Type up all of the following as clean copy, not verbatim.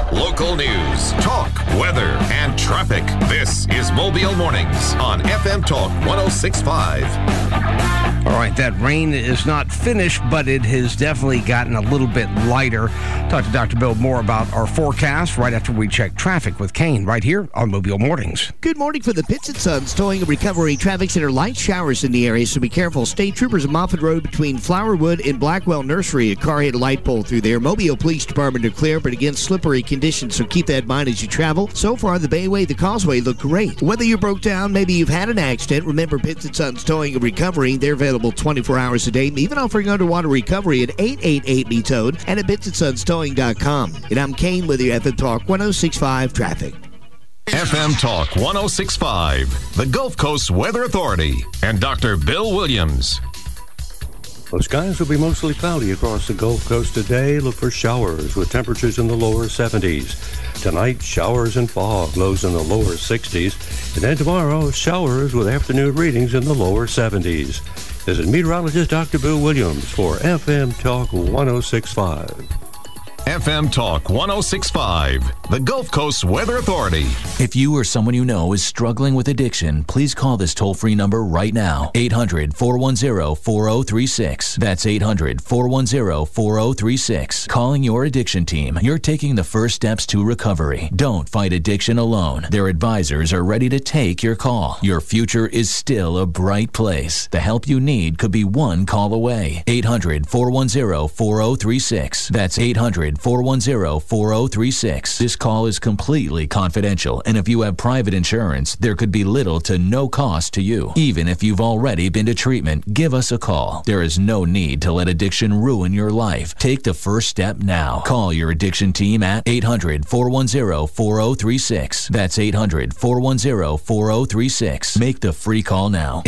local news, talk, weather, and traffic. This is Mobile Mornings on FM Talk 106.5. All right, that rain is not finished, but it has definitely gotten a little bit lighter. Talk to Dr. Bill more about our forecast right after we check traffic with Kane right here on Mobile Mornings. Good morning for the Pitts and Sons Towing and Recovery Traffic Center. Light showers in the area, so be careful. State troopers at Moffett Road between Flowerwood and Blackwell Nursery. A car hit a light pole through there. Mobile Police Department are clear, but again, slippery conditions, so keep that in mind as you travel. So far, the Bayway, the Causeway look great. Whether you broke down, maybe you've had an accident, remember Pitts and Sons Towing and Recovery. They're available 24 hours a day, even offering underwater recovery at 888-ME-TOWED and at BitsandSonsTowing.com. And I'm Kane with your FM Talk 106.5 Traffic. FM Talk 106.5, the Gulf Coast Weather Authority, and Dr. Bill Williams. Well, skies will be mostly cloudy across the Gulf Coast today. Look for showers with temperatures in the lower 70s. Tonight, showers and fog, lows in the lower 60s. And then tomorrow, showers with afternoon readings in the lower 70s. This is meteorologist Dr. Bill Williams for FM Talk 106.5. FM Talk 106.5, the Gulf Coast Weather Authority. If you or someone you know is struggling with addiction, please call this toll-free number right now. 800-410-4036. That's 800-410-4036. Calling your addiction team. You're taking the first steps to recovery. Don't fight addiction alone. Their advisors are ready to take your call. Your future is still a bright place. The help you need could be one call away. 800-410-4036. That's 800-410-4036. This call is completely confidential, and if you have private insurance, there could be little to no cost to you. Even if you've already been to treatment, give us a call. There is no need to let addiction ruin your life. Take the first step now. Call your addiction team at 800-410-4036. That's 800-410-4036. Make the free call now.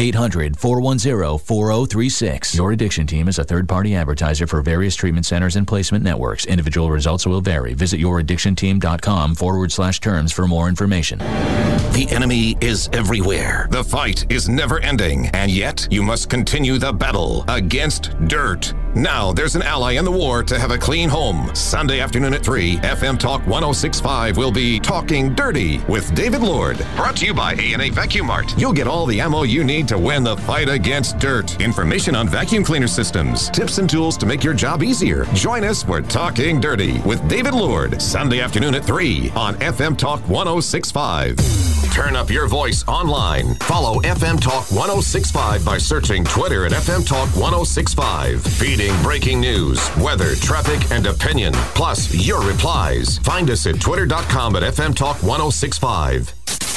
800-410-4036. Your addiction team is a third-party advertiser for various treatment centers and placement networks. Individual results will vary. Visit youraddictionteam.com/terms for more information. The enemy is everywhere. The fight is never ending, and yet you must continue the battle against dirt. Now there's an ally in the war to have a clean home. Sunday afternoon at 3, FM Talk 106.5 will be Talking Dirty with David Lord. Brought to you by A&A Vacuum Mart. You'll get all the ammo you need to win the fight against dirt. Information on vacuum cleaner systems, tips and tools to make your job easier. Join us for Talking Dirty with David Lord, Sunday afternoon at 3 on FM Talk 106.5. Turn up your voice online. Follow FM Talk 106.5 by searching Twitter at FM Talk 106.5. Feeding breaking news, weather, traffic, and opinion, plus your replies. Find us at twitter.com at FM Talk 106.5.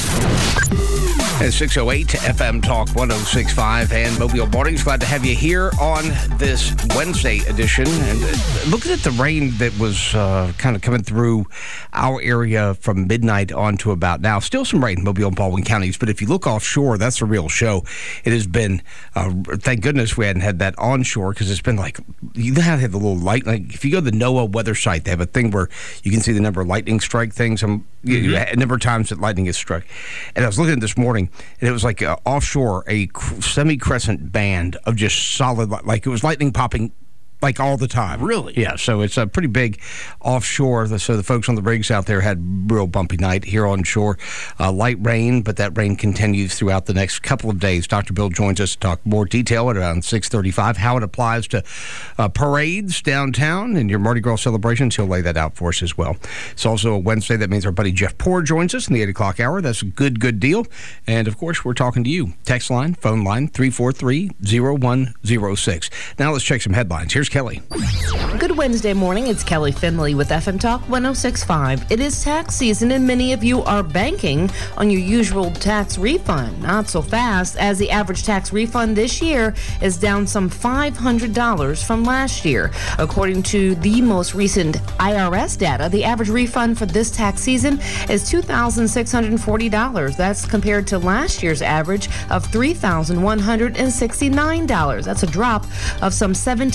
At 6:08 FM Talk 106.5 and Mobile Mornings. Glad to have you here on this Wednesday edition. And looking at the rain that was kind of coming through our area from midnight on to about now. Still some rain in Mobile and Baldwin counties, but if you look offshore, that's a real show. It has been, thank goodness we hadn't had that onshore, because it's been like, you know how they have the little light, like if you go to the NOAA weather site, they have a thing where you can see the number of lightning strike things, a number of times that lightning is struck. And I was looking at this morning, and it was like offshore, a semi-crescent band of just solid, like it was lightning popping like all the time. Really? Yeah, so it's a pretty big offshore. So the folks on the rigs out there had real bumpy night here on shore. Light rain, but that rain continues throughout the next couple of days. Dr. Bill joins us to talk more detail at around 6:35, how it applies to parades downtown and your Mardi Gras celebrations. He'll lay that out for us as well. It's also a Wednesday. That means our buddy Jeff Poor joins us in the 8 o'clock hour. That's a good deal. And, of course, we're talking to you. Text line, phone line, 343-0106. Now let's check some headlines. Here's Kelly. Good Wednesday morning. It's Kelly Finley with FM Talk 106.5. It is tax season, and many of you are banking on your usual tax refund. Not so fast, as the average tax refund this year is down some $500 from last year. According to the most recent IRS data, the average refund for this tax season is $2,640. That's compared to last year's average of $3,169. That's a drop of some 17%.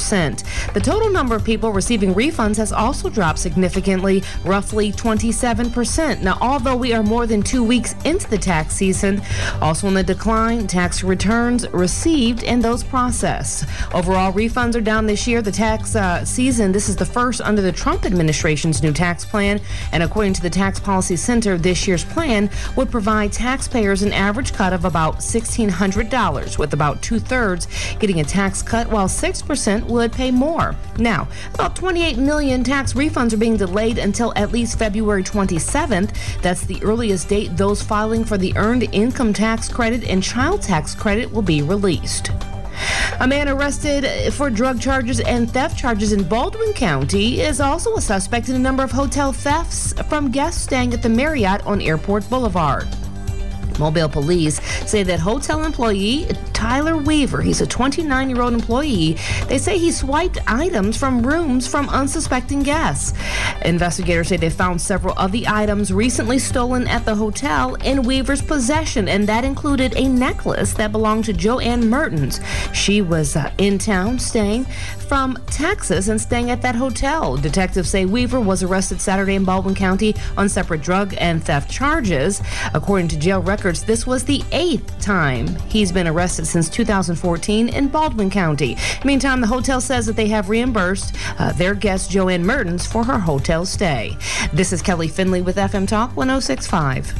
8%. The total number of people receiving refunds has also dropped significantly, roughly 27%. Now, although we are more than 2 weeks into the tax season, also in the decline, tax returns received and those processed. Overall, refunds are down this year. The tax season, this is the first under the Trump administration's new tax plan, and according to the Tax Policy Center, this year's plan would provide taxpayers an average cut of about $1,600, with about 2/3 getting a tax cut, while 6% would pay more. Now, about 28 million tax refunds are being delayed until at least February 27th. That's the earliest date those filing for the Earned Income Tax Credit and Child Tax Credit will be released. A man arrested for drug charges and theft charges in Baldwin County is also a suspect in a number of hotel thefts from guests staying at the Marriott on Airport Boulevard. Mobile police say that hotel employee Tyler Weaver, he's a 29-year-old employee, they say he swiped items from rooms from unsuspecting guests. Investigators say they found several of the items recently stolen at the hotel in Weaver's possession, and that included a necklace that belonged to Joanne Mertens. She was in town staying from Texas and staying at that hotel. Detectives say Weaver was arrested Saturday in Baldwin County on separate drug and theft charges. According to jail records, this was the 8th time he's been arrested since 2014 in Baldwin County. Meantime, the hotel says that they have reimbursed their guest Joanne Mertens for her hotel stay. This is Kelly Finley with FM Talk 106.5.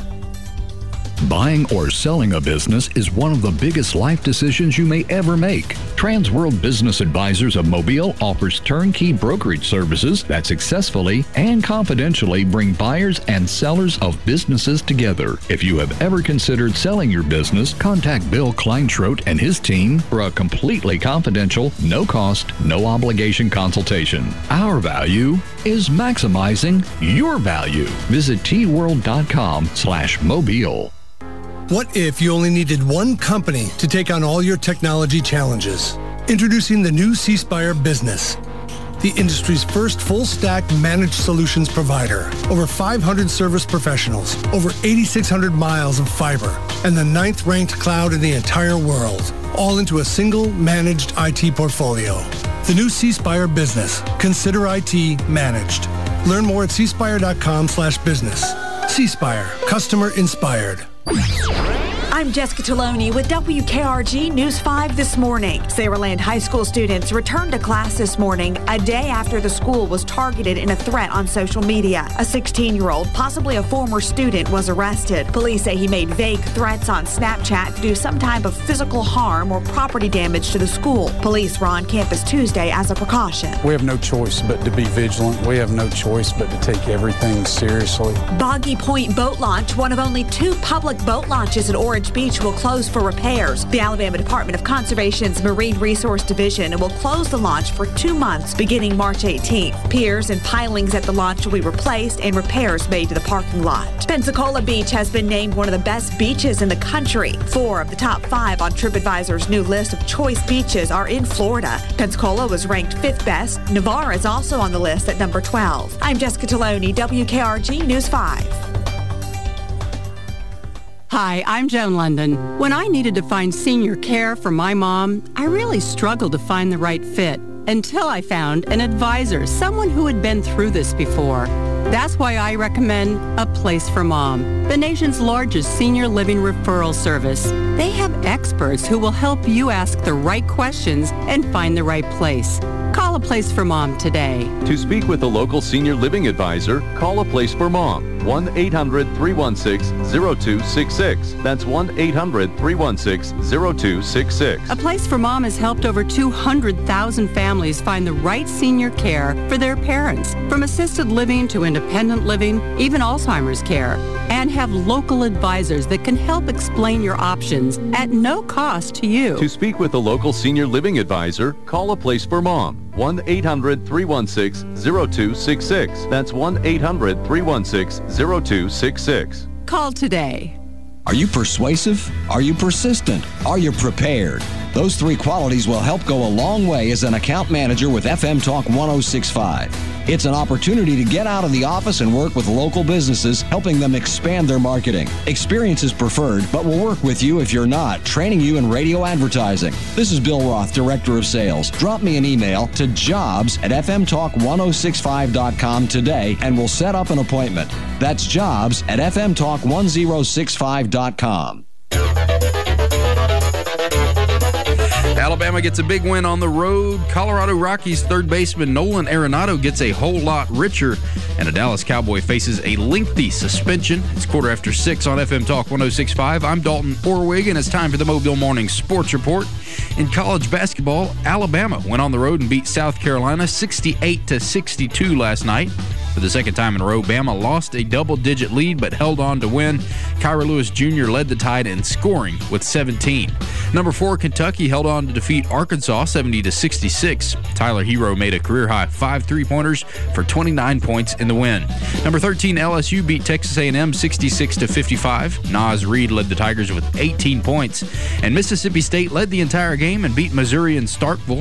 Buying or selling a business is one of the biggest life decisions you may ever make. Transworld Business Advisors of Mobile offers turnkey brokerage services that successfully and confidentially bring buyers and sellers of businesses together. If you have ever considered selling your business, contact Bill Kleinschrodt and his team for a completely confidential, no-cost, no-obligation consultation. Our value is maximizing your value. Visit tworld.com/mobile. What if you only needed one company to take on all your technology challenges? Introducing the new C Spire Business, the industry's first full-stack managed solutions provider. Over 500 service professionals, over 8,600 miles of fiber, and the 9th-ranked cloud in the entire world, all into a single managed IT portfolio. The new C Spire Business. Consider IT managed. Learn more at cspire.com/business. C Spire, customer inspired. I'm Jessica Taloni with WKRG News 5 this morning. Saraland High School students returned to class this morning, a day after the school was targeted in a threat on social media. A 16-year-old, possibly a former student, was arrested. Police say he made vague threats on Snapchat to do some type of physical harm or property damage to the school. Police were on campus Tuesday as a precaution. We have no choice but to be vigilant. We have no choice but to take everything seriously. Boggy Point Boat Launch, one of only 2 public boat launches at Orange Beach, will close for repairs. The Alabama Department of Conservation's Marine Resource Division will close the launch for 2 months beginning March 18th. Piers and pilings at the launch will be replaced and repairs made to the parking lot. Pensacola Beach has been named one of the best beaches in the country. 4 of the top 5 on TripAdvisor's new list of choice beaches are in Florida. Pensacola was ranked 5th best. Navarre is also on the list at number 12. I'm Jessica Taloni, WKRG News 5. Hi, I'm Joan London. When I needed to find senior care for my mom, I really struggled to find the right fit until I found an advisor, someone who had been through this before. That's why I recommend A Place for Mom, the nation's largest senior living referral service. They have experts who will help you ask the right questions and find the right place. Call A Place for Mom today. To speak with a local senior living advisor, call A Place for Mom. 1-800-316-0266. That's 1-800-316-0266. A Place for Mom has helped over 200,000 families find the right senior care for their parents, from assisted living to independent living, even Alzheimer's care, and have local advisors that can help explain your options at no cost to you. To speak with a local senior living advisor, call A Place for Mom. 1-800-316-0266. That's 1-800-316-0266. Call today. Are you persuasive? Are you persistent? Are you prepared? Those 3 qualities will help go a long way as an account manager with FM Talk 106.5. It's an opportunity to get out of the office and work with local businesses, helping them expand their marketing. Experience is preferred, but we'll work with you if you're not, training you in radio advertising. This is Bill Roth, Director of Sales. Drop me an email to jobs@fmtalk1065.com today, and we'll set up an appointment. That's jobs@fmtalk1065.com. Alabama gets a big win on the road. Colorado Rockies third baseman Nolan Arenado gets a whole lot richer. And a Dallas Cowboy faces a lengthy suspension. It's 6:15 on FM Talk 106.5. I'm Dalton Orwig, and it's time for the Mobile Morning Sports Report. In college basketball, Alabama went on the road and beat South Carolina 68-62 last night. For the second time in a row, Bama lost a double-digit lead but held on to win. Kyra Lewis Jr. led the Tide in scoring with 17. Number 4, Kentucky held on to defeat Arkansas 70-66. Tyler Hero made a career-high 5 3-pointers for 29 points in the win. Number 13, LSU beat Texas A&M 66-55. Naz Reid led the Tigers with 18 points. And Mississippi State led the entire game and beat Missouri in Starkville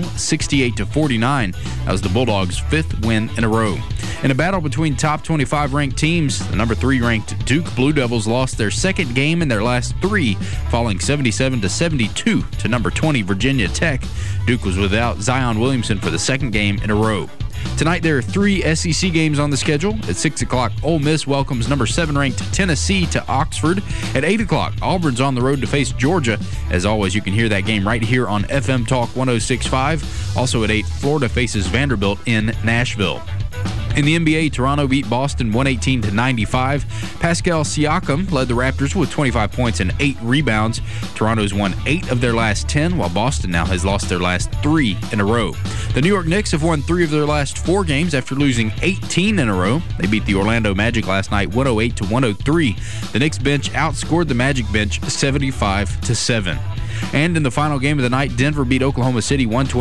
68-49. That was the Bulldogs' 5th win in a row. In a battle between top 25 ranked teams, the number 3 ranked Duke Blue Devils lost their second game in their last 3, falling 77-72 to number 20 Virginia Tech. Duke was without Zion Williamson for the second game in a row. Tonight, there are 3 SEC games on the schedule. At 6 o'clock, Ole Miss welcomes number 7 ranked Tennessee to Oxford. At 8 o'clock, Auburn's on the road to face Georgia. As always, you can hear that game right here on FM Talk 106.5. Also at 8, Florida faces Vanderbilt in Nashville. In the NBA, Toronto beat Boston 118-95. Pascal Siakam led the Raptors with 25 points and 8 rebounds. Toronto's won 8 of their last 10, while Boston now has lost their last 3 in a row. The New York Knicks have won 3 of their last 4 games after losing 18 in a row. They beat the Orlando Magic last night 108-103. The Knicks bench outscored the Magic bench 75-7. And in the final game of the night, Denver beat Oklahoma City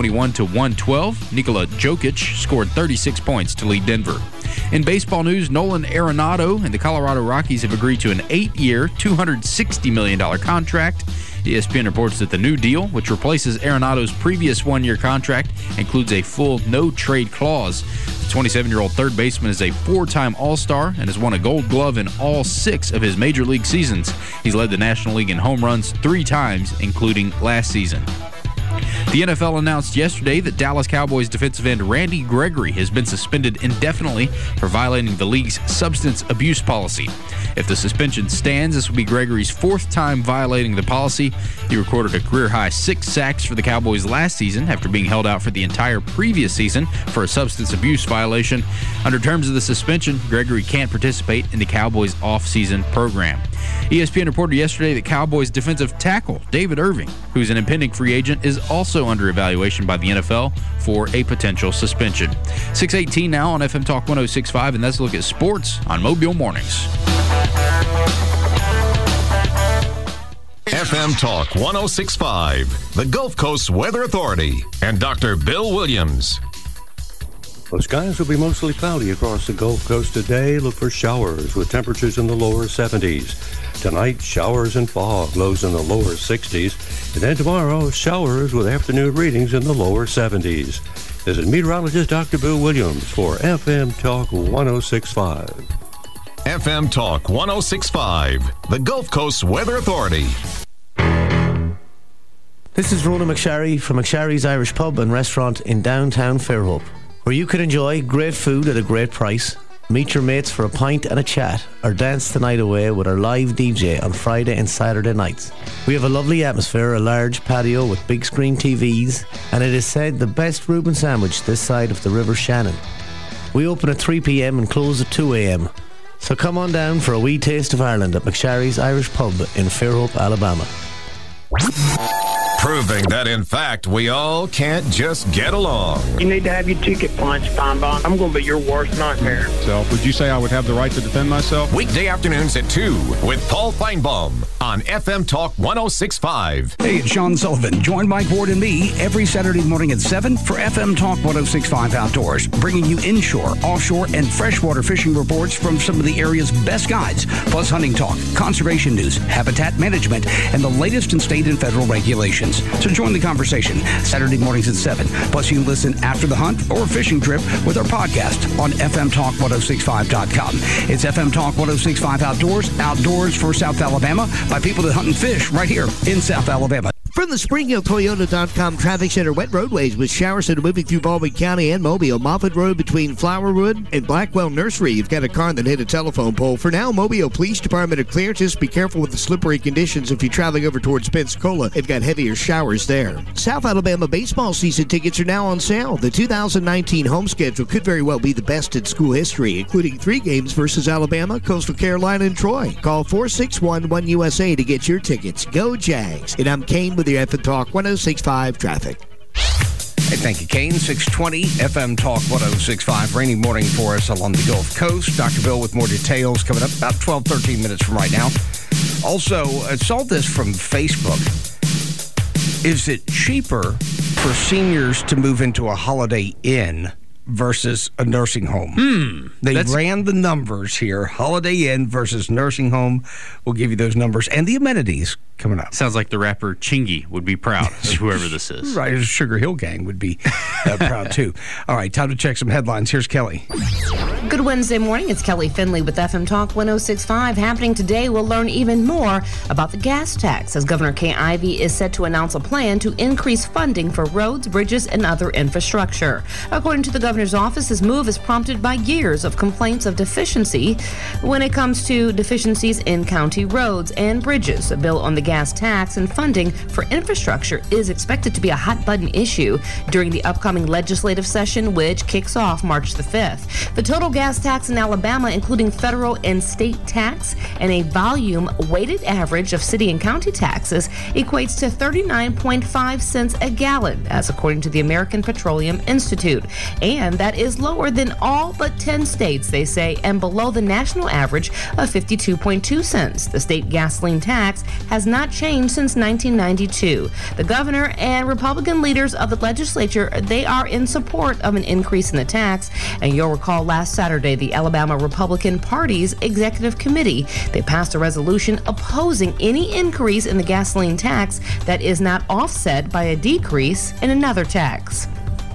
121-112. Nikola Jokic scored 36 points to lead Denver. In baseball news, Nolan Arenado and the Colorado Rockies have agreed to an 8-year, $260 million contract. ESPN reports that the new deal, which replaces Arenado's previous 1-year contract, includes a full no-trade clause. The 27-year-old third baseman is a 4-time All-Star and has won a Gold Glove in all 6 of his major league seasons. He's led the National League in home runs 3 times, including last season. The NFL announced yesterday that Dallas Cowboys defensive end Randy Gregory has been suspended indefinitely for violating the league's substance abuse policy. If the suspension stands, this will be Gregory's 4th time violating the policy. He recorded a career-high 6 sacks for the Cowboys last season after being held out for the entire previous season for a substance abuse violation. Under terms of the suspension, Gregory can't participate in the Cowboys' off-season program. ESPN reported yesterday that Cowboys defensive tackle David Irving, who's an impending free agent, is also under evaluation by the NFL for a potential suspension. 6:18 now on FM Talk 106.5, and that's a look at sports on Mobile Mornings. FM Talk 106.5, the Gulf Coast Weather Authority, and Dr. Bill Williams. The skies will be mostly cloudy across the Gulf Coast today. Look for showers with temperatures in the lower 70s. Tonight, showers and fog, lows in the lower 60s. And then tomorrow, showers with afternoon readings in the lower 70s. This is meteorologist Dr. Bill Williams for FM Talk 106.5. FM Talk 106.5, the Gulf Coast Weather Authority. This is Ronan McSharry from McSharry's Irish Pub and Restaurant in downtown Fairhope, where you can enjoy great food at a great price, meet your mates for a pint and a chat, or dance the night away with our live DJ on Friday and Saturday nights. We have a lovely atmosphere, a large patio with big screen TVs, and it is said the best Reuben sandwich this side of the River Shannon. We open at 3 p.m. and close at 2 a.m. So come on down for a wee taste of Ireland at McSharry's Irish Pub in Fairhope, Alabama. Proving that, in fact, we all can't just get along. You need to have your ticket punched, Feinbaum. I'm going to be your worst nightmare. So, would you say I would have the right to defend myself? Weekday afternoons at 2 with Paul Feinbaum on FM Talk 106.5. Hey, it's Sean Sullivan. Join Mike Ward and me every Saturday morning at 7 for FM Talk 106.5 Outdoors, bringing you inshore, offshore, and freshwater fishing reports from some of the area's best guides, plus hunting talk, conservation news, habitat management, and the latest in state and federal regulations. questions. So join the conversation Saturday mornings at 7. Plus, you can listen after the hunt or fishing trip with our podcast on FMTalk1065.com. It's FM Talk 1065 Outdoors for South Alabama by people that hunt and fish right here in South Alabama. From the SpringHillToyota.com Traffic Center, wet roadways with showers that are moving through Baldwin County and Mobile. Moffett Road between Flowerwood and Blackwell Nursery. You've got a car that hit a telephone pole. For now, Mobile Police Department are clear. Just be careful with the slippery conditions if you're traveling over towards Pensacola. They've got heavier showers there. South Alabama baseball season tickets are now on sale. The 2019 home schedule could very well be the best in school history, including 3 games versus Alabama, Coastal Carolina, and Troy. Call 461-1USA to get your tickets. Go Jags. And I'm Kane with the FM Talk 1065 traffic. Hey, thank you, Kane. 620 FM Talk 1065. Rainy morning for us along the Gulf Coast. Dr. Bill with more details coming up about 12, 13 minutes from right now. Also, I saw this from Facebook. Is it cheaper for seniors to move into a Holiday Inn versus a nursing home? They ran the numbers here. Holiday Inn versus nursing home. We'll give you those numbers and the amenities coming up. Sounds like the rapper Chingy would be proud of whoever this is. Right, the Sugar Hill Gang would be proud too. All right, time to check some headlines. Here's Kelly. Good Wednesday morning. It's Kelly Finley with FM Talk 1065. Happening today, we'll learn even more about the gas tax as Governor Kay Ivey is set to announce a plan to increase funding for roads, bridges, and other infrastructure. According to the governor's office, this move is prompted by years of complaints of deficiency when it comes to deficiencies in county roads and bridges. A bill on the gas tax and funding for infrastructure is expected to be a hot-button issue during the upcoming legislative session, which kicks off March the 5th. The total gas tax in Alabama, including federal and state tax and a volume-weighted average of city and county taxes, equates to 39.5 cents a gallon, as according to the American Petroleum Institute. And that is lower than all but 10 states, they say, and below the national average of 52.2 cents. The state gasoline tax has not changed since 1992. The governor and Republican leaders of the legislature, they are in support of an increase in the tax. And you'll recall last Saturday, the Alabama Republican Party's executive committee, they passed a resolution opposing any increase in the gasoline tax that is not offset by a decrease in another tax.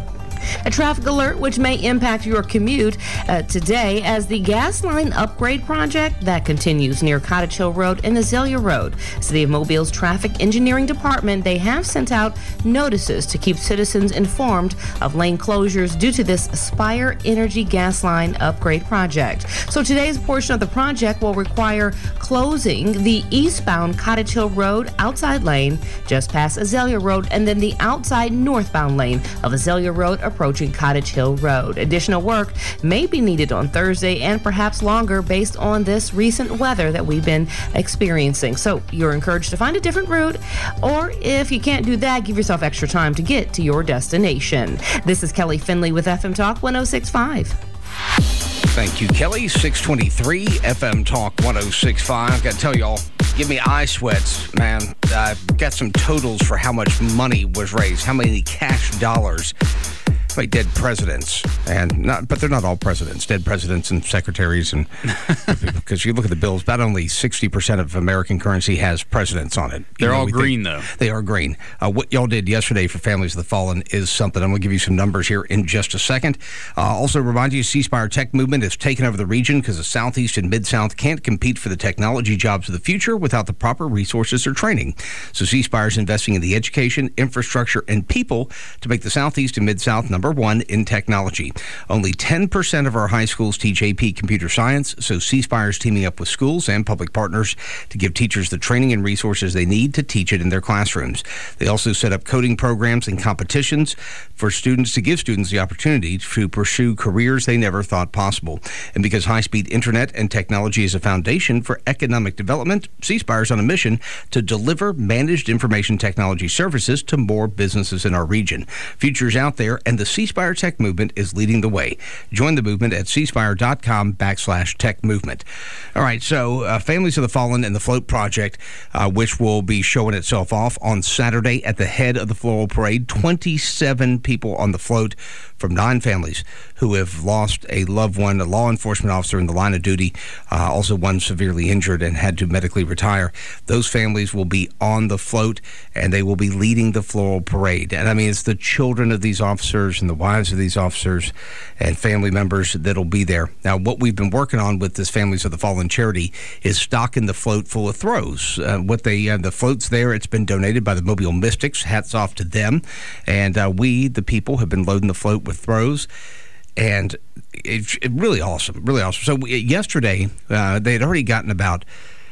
A traffic alert which may impact your commute today as the gas line upgrade project that continues near Cottage Hill Road and Azalea Road. City of Mobile's Traffic Engineering Department, they have sent out notices to keep citizens informed of lane closures due to this Aspire Energy gas line upgrade project. So today's portion of the project will require closing the eastbound Cottage Hill Road outside lane just past Azalea Road and then the outside northbound lane of Azalea Road approaching Cottage Hill Road. Additional work may be needed on Thursday and perhaps longer based on this recent weather that we've been experiencing. So you're encouraged to find a different route, or if you can't do that, give yourself extra time to get to your destination. This is Kelly Finley with FM Talk 1065. Thank you, Kelly. 623 FM Talk 1065. I've got to tell y'all, give me eye sweats, man. I've got some totals for how much money was raised, how many cash dollars by dead presidents, but they're not all presidents, dead presidents and secretaries, and because you look at the bills, about only 60% of American currency has presidents on it. They're all green, though. They are green. What y'all did yesterday for Families of the Fallen is something. I'm going to give you some numbers here in just a second. Also, remind you, C Spire Tech Movement has taken over the region because the Southeast and Mid-South can't compete for the technology jobs of the future without the proper resources or training. So C Spire is investing in the education, infrastructure, and people to make the Southeast and Mid-South number one in technology. Only 10% of our high schools teach AP Computer Science, so C Spire is teaming up with schools and public partners to give teachers the training and resources they need to teach it in their classrooms. They also set up coding programs and competitions for students to give students the opportunity to pursue careers they never thought possible. And because high-speed internet and technology is a foundation for economic development, C Spire is on a mission to deliver managed information technology services to more businesses in our region. Future's out there, and the C Spire Tech Movement is leading the way. Join the movement at cspire.com/tech movement. All right, so Families of the Fallen and the Float Project, which will be showing itself off on Saturday at the head of the floral parade. 27 people on the float from 9 families who have lost a loved one, a law enforcement officer in the line of duty, also one severely injured and had to medically retire. Those families will be on the float, and they will be leading the floral parade. And I mean, it's the children of these officers and the wives of these officers and family members that'll be there. Now, what we've been working on with this Families of the Fallen charity is stocking the float full of throws. The float's there. It's been donated by the Mobile Mystics. Hats off to them. And we, the people, have been loading the float with throws. And it's really awesome, really awesome. So yesterday, they had already gotten about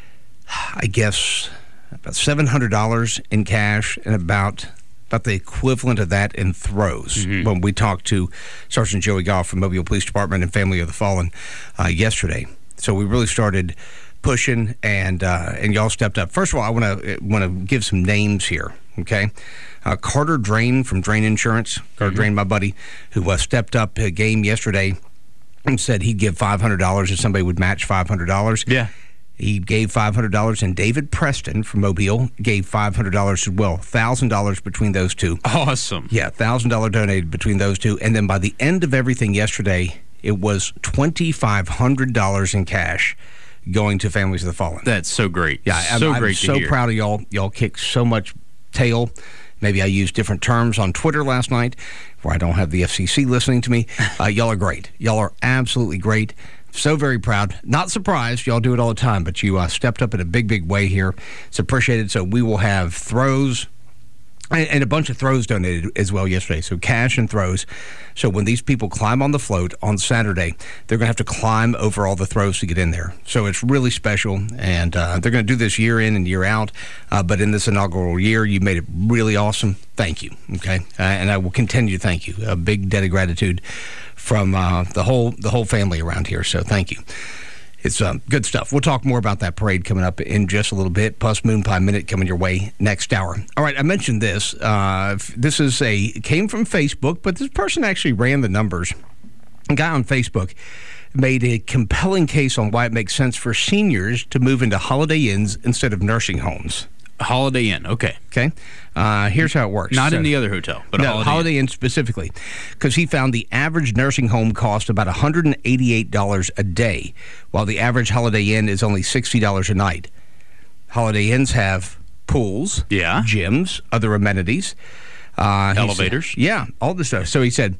$700 in cash and about the equivalent of that in throws. When we talked to Sergeant Joey Goff from Mobile Police Department and Family of the Fallen yesterday. So we really started pushing, and y'all stepped up. First of all, I want to give some names here, okay? Carter Drain from Drain Insurance, Carter Drain, my buddy, who stepped up a game yesterday and said he'd give $500 if somebody would match $500. Yeah. He gave $500, and David Preston from Mobile gave $500 as well. $1,000 between those two. Awesome. Yeah, $1,000 donated between those two. And then by the end of everything yesterday, it was $2,500 in cash going to Families of the Fallen. That's so great. Yeah, I'm great to hear. Proud of y'all. Y'all kicked so much tail. Maybe I used different terms on Twitter last night where I don't have the FCC listening to me. Y'all are great. Y'all are absolutely great. So very proud. Not surprised. Y'all do it all the time, but you stepped up in a big, big way here. It's appreciated. So we will have throws and a bunch of throws donated as well yesterday. So cash and throws. So when these people climb on the float on Saturday, they're going to have to climb over all the throws to get in there. So it's really special, and they're going to do this year in and year out. But in this inaugural year, you made it really awesome. Thank you. Okay, and I will continue to thank you. A big debt of gratitude from the whole family around here. So thank you. It's good stuff. We'll talk more about that parade coming up in just a little bit, plus Moon Pie Minute coming your way next hour. All right, I mentioned this. This came from Facebook, but this person actually ran the numbers. A guy on Facebook made a compelling case on why it makes sense for seniors to move into Holiday Inns instead of nursing homes. Holiday Inn, okay. Okay. Here's how it works. Not in the other hotel, but no, Holiday Inn specifically, because he found the average nursing home cost about $188 a day, while the average Holiday Inn is only $60 a night. Holiday Inns have pools, gyms, other amenities, elevators, all this stuff. So he said,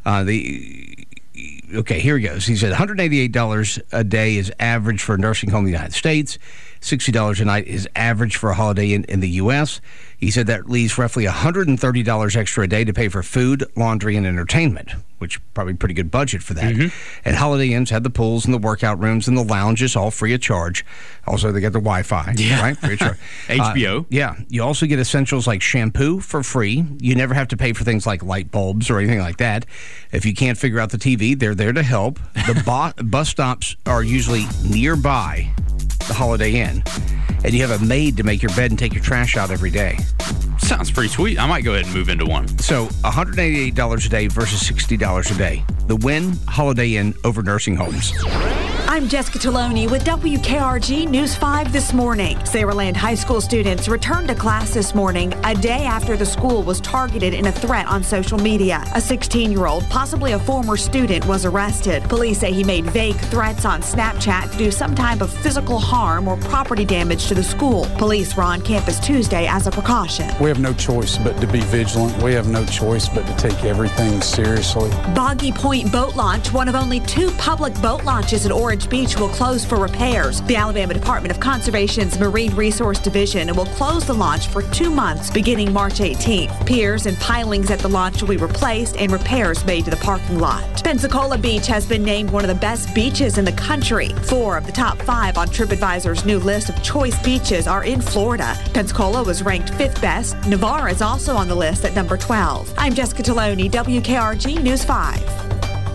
okay, here he goes. He said $188 a day is average for a nursing home in the United States. $60 a night is average for a Holiday Inn in the U.S. He said that leaves roughly $130 extra a day to pay for food, laundry, and entertainment, which probably pretty good budget for that. And Holiday Inns had the pools and the workout rooms and the lounges, all free of charge. Also, they got the Wi-Fi, right? Free of charge. HBO. You also get essentials like shampoo for free. You never have to pay for things like light bulbs or anything like that. If you can't figure out the TV, they're there to help. The bus stops are usually nearby the Holiday Inn, and you have a maid to make your bed and take your trash out every day. Sounds pretty sweet. I might go ahead and move into one. So $188 a day versus $60 a day. The win, Holiday Inn over nursing homes. I'm Jessica Taloni with WKRG News 5 this morning. Saraland High School students returned to class this morning, a day after the school was targeted in a threat on social media. A 16-year-old, possibly a former student, was arrested. Police say he made vague threats on Snapchat to do some type of physical harm or property damage to the school. Police were on campus Tuesday as a precaution. We have no choice but to be vigilant. We have no choice but to take everything seriously. Boggy Point Boat Launch, one of only 2 public boat launches at Orange Beach, will close for repairs. The Alabama Department of Conservation's Marine Resource Division will close the launch for 2 months beginning March 18th. Piers and pilings at the launch will be replaced and repairs made to the parking lot. Pensacola Beach has been named one of the best beaches in the country. 4 of the top 5 on TripAdvisor's new list of choice beaches are in Florida. Pensacola was ranked 5th best. Navarre is also on the list at number 12. I'm Jessica Taloni, WKRG News 5.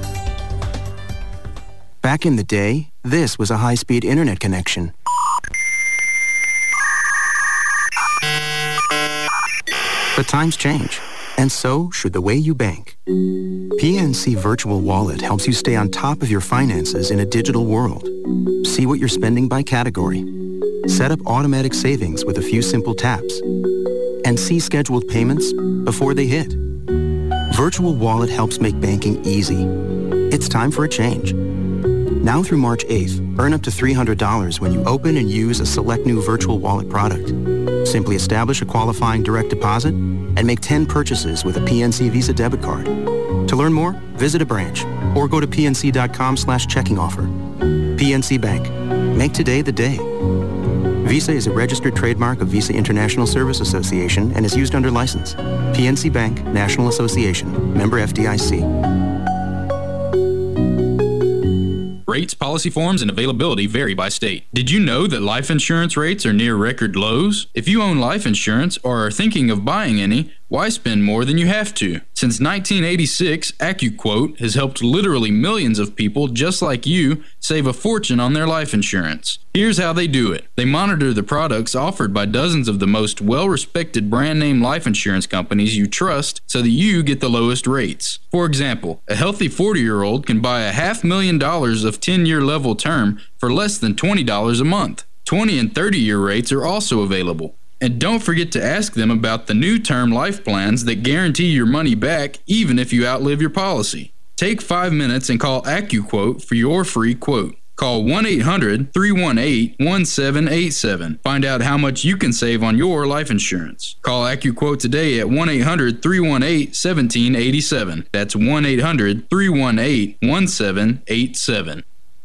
Back in the day, this was a high-speed internet connection. But times change, and so should the way you bank. PNC Virtual Wallet helps you stay on top of your finances in a digital world. See what you're spending by category. Set up automatic savings with a few simple taps. And see scheduled payments before they hit. Virtual Wallet helps make banking easy. It's time for a change. Now through March 8th, earn up to $300 when you open and use a select new Virtual Wallet product. Simply establish a qualifying direct deposit and make 10 purchases with a PNC Visa debit card. To learn more, visit a branch or go to pnc.com/checking offer. PNC Bank. Make today the day. Visa is a registered trademark of Visa International Service Association and is used under license. PNC Bank, National Association. Member FDIC. Rates, policy forms, and availability vary by state. Did you know that life insurance rates are near record lows? If you own life insurance or are thinking of buying any, why spend more than you have to? Since 1986, AccuQuote has helped literally millions of people just like you save a fortune on their life insurance. Here's how they do it. They monitor the products offered by dozens of the most well-respected brand-name life insurance companies you trust so that you get the lowest rates. For example, a healthy 40-year-old can buy $500,000 of 10-year level term for less than $20 a month. 20 and 30-year rates are also available. And don't forget to ask them about the new term life plans that guarantee your money back even if you outlive your policy. Take 5 minutes and call AccuQuote for your free quote. Call 1-800-318-1787. Find out how much you can save on your life insurance. Call AccuQuote today at 1-800-318-1787. That's 1-800-318-1787.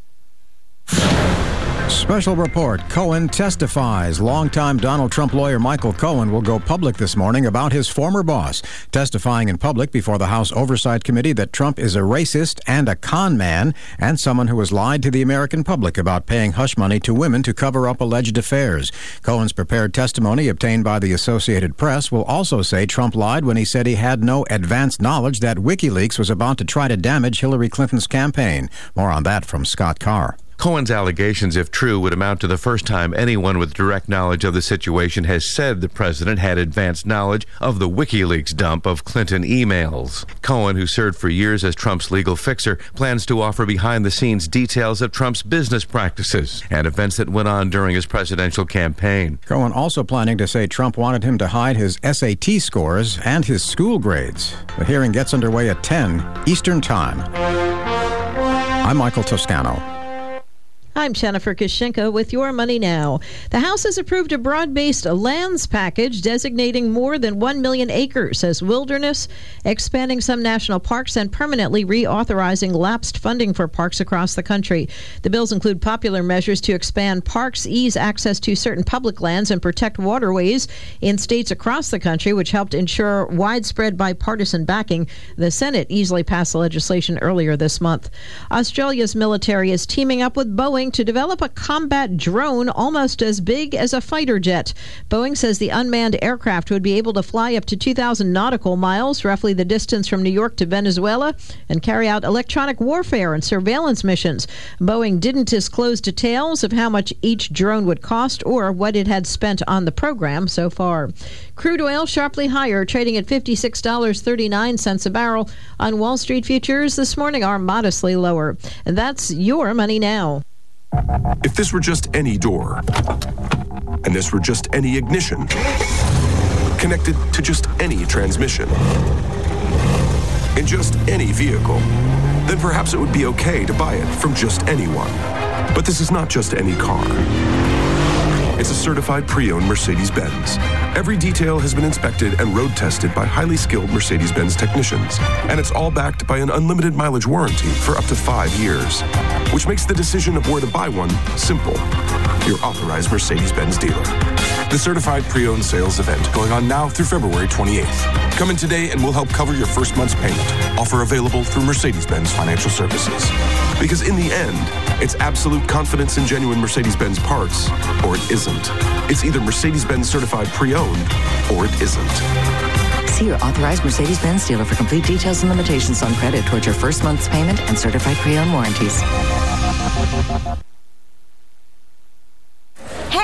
Special report. Cohen testifies. Longtime Donald Trump lawyer Michael Cohen will go public this morning about his former boss, testifying in public before the House Oversight Committee that Trump is a racist and a con man and someone who has lied to the American public about paying hush money to women to cover up alleged affairs. Cohen's prepared testimony obtained by the Associated Press will also say Trump lied when he said he had no advanced knowledge that WikiLeaks was about to try to damage Hillary Clinton's campaign. More on that from Scott Carr. Cohen's allegations, if true, would amount to the first time anyone with direct knowledge of the situation has said the president had advanced knowledge of the WikiLeaks dump of Clinton emails. Cohen, who served for years as Trump's legal fixer, plans to offer behind-the-scenes details of Trump's business practices and events that went on during his presidential campaign. Cohen also planning to say Trump wanted him to hide his SAT scores and his school grades. The hearing gets underway at 10 Eastern Time. I'm Michael Toscano. I'm Jennifer Kishinka with Your Money Now. The House has approved a broad-based lands package designating more than 1 million acres as wilderness, expanding some national parks, and permanently reauthorizing lapsed funding for parks across the country. The bills include popular measures to expand parks, ease access to certain public lands, and protect waterways in states across the country, which helped ensure widespread bipartisan backing. The Senate easily passed the legislation earlier this month. Australia's military is teaming up with Boeing to develop a combat drone almost as big as a fighter jet. Boeing says the unmanned aircraft would be able to fly up to 2,000 nautical miles, roughly the distance from New York to Venezuela, and carry out electronic warfare and surveillance missions. Boeing didn't disclose details of how much each drone would cost or what it had spent on the program so far. Crude oil sharply higher, trading at $56.39 a barrel. On Wall Street futures this morning are modestly lower. And that's Your Money Now. If this were just any door, and this were just any ignition, connected to just any transmission, in just any vehicle, then perhaps it would be okay to buy it from just anyone. But this is not just any car. It's a certified pre-owned Mercedes-Benz. Every detail has been inspected and road tested by highly skilled Mercedes-Benz technicians. And it's all backed by an unlimited mileage warranty for up to 5 years, which makes the decision of where to buy one simple. Your authorized Mercedes-Benz dealer. The certified pre-owned sales event going on now through February 28th. Come in today and we'll help cover your first month's payment. Offer available through Mercedes-Benz Financial Services. Because in the end, it's absolute confidence in genuine Mercedes-Benz parts, or it isn't. It's either Mercedes-Benz certified pre-owned, or it isn't. See your authorized Mercedes-Benz dealer for complete details and limitations on credit towards your first month's payment and certified pre-owned warranties. Hey,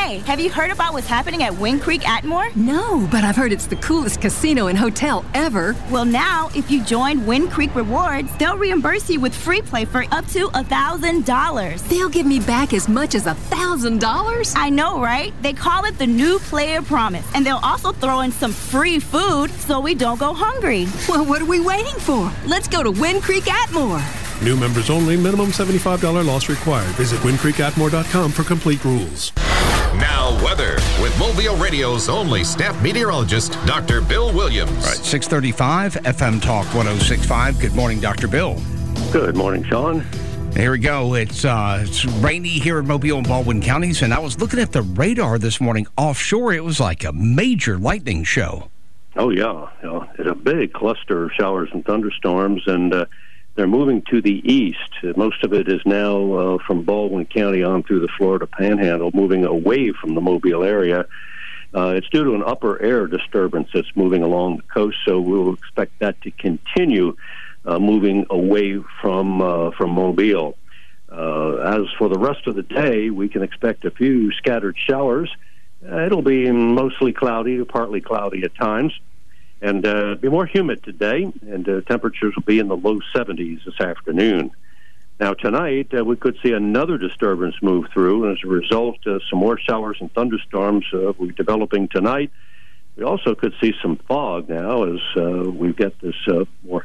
Hey, have you heard about what's happening at Wind Creek Atmore? No, but I've heard it's the coolest casino and hotel ever. Well, now, if you join Wind Creek Rewards, they'll reimburse you with free play for up to $1,000. They'll give me back as much as $1,000? I know, right? They call it the New Player Promise, and they'll also throw in some free food so we don't go hungry. Well, what are we waiting for? Let's go to Wind Creek Atmore. New members only. Minimum $75 loss required. Visit windcreekatmore.com for complete rules. Now, weather with Mobile Radio's only staff meteorologist, Dr. Bill Williams. All right, 635 FM Talk 106.5. Good morning, Dr. Bill. Good morning, Sean. There we go. It's rainy here in Mobile and Baldwin counties, and I was looking at the radar this morning offshore. It was like a major lightning show. Oh, yeah. It's a big cluster of showers and thunderstorms, and they're moving to the east. Most of it is now from Baldwin County on through the Florida Panhandle, moving away from the Mobile area. It's due to an upper air disturbance that's moving along the coast, so we'll expect that to continue moving away from Mobile. As for the rest of the day, we can expect a few scattered showers. It'll be mostly cloudy, partly cloudy at times. And be more humid today, and temperatures will be in the low 70s this afternoon. Now, tonight, we could see another disturbance move through, and as a result, some more showers and thunderstorms will be developing tonight. We also could see some fog now as we get this more